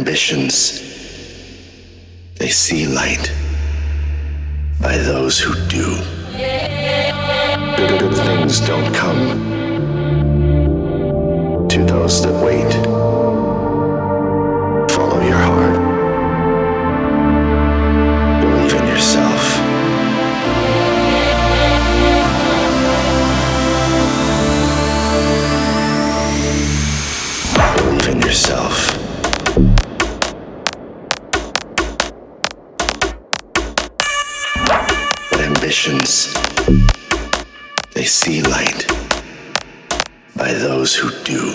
ambitions, they see light by those who do. Good things don't come to those that wait. Follow your heart. Believe in yourself. Believe in yourself. But ambitions, they see light by those who do.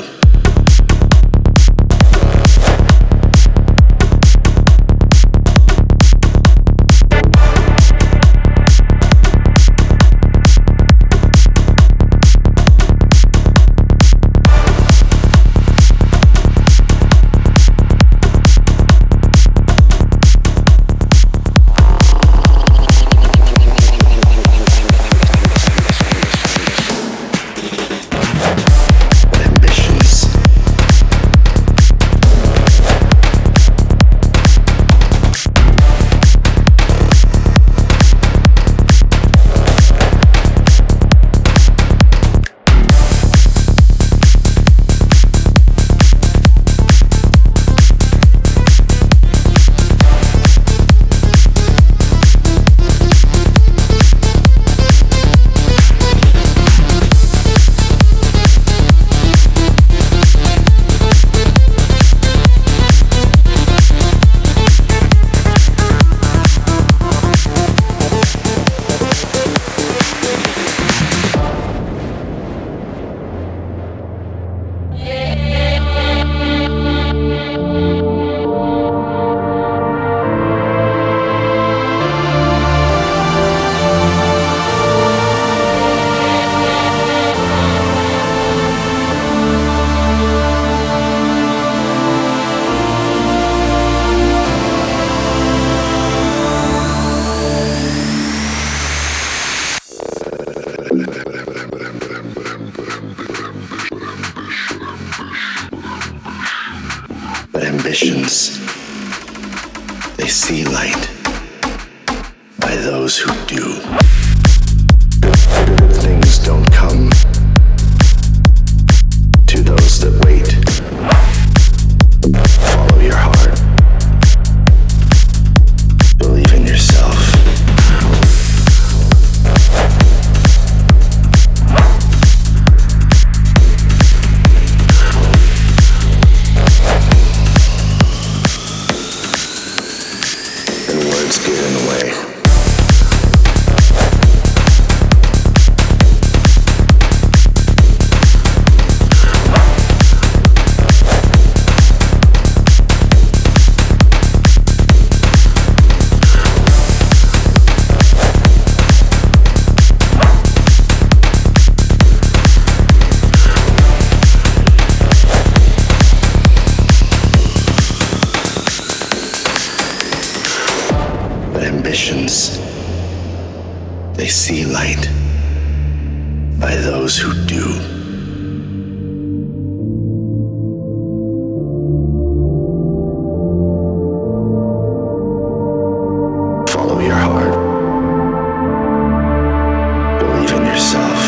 But ambitions, they see light by those who do. Good things don't come to those that wait. Follow your heart. Believe in yourself. Words get in the way. But ambitions, they see light by those who do. Follow your heart. Believe in yourself.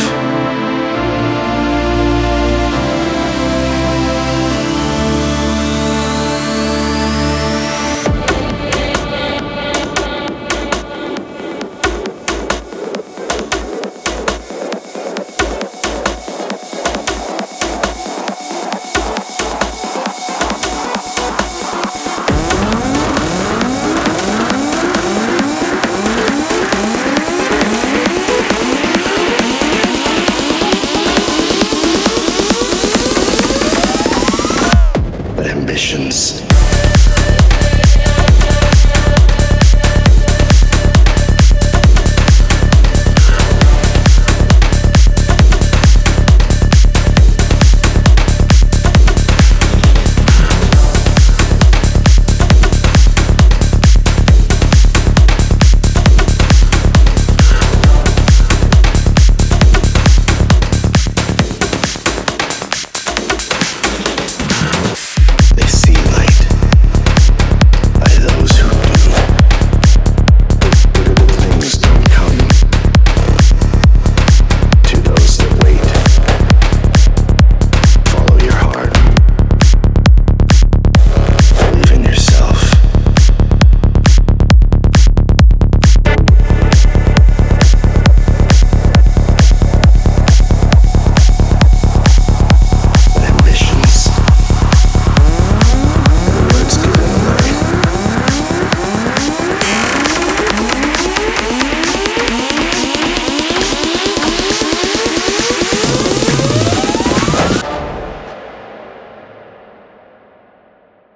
Ambitions,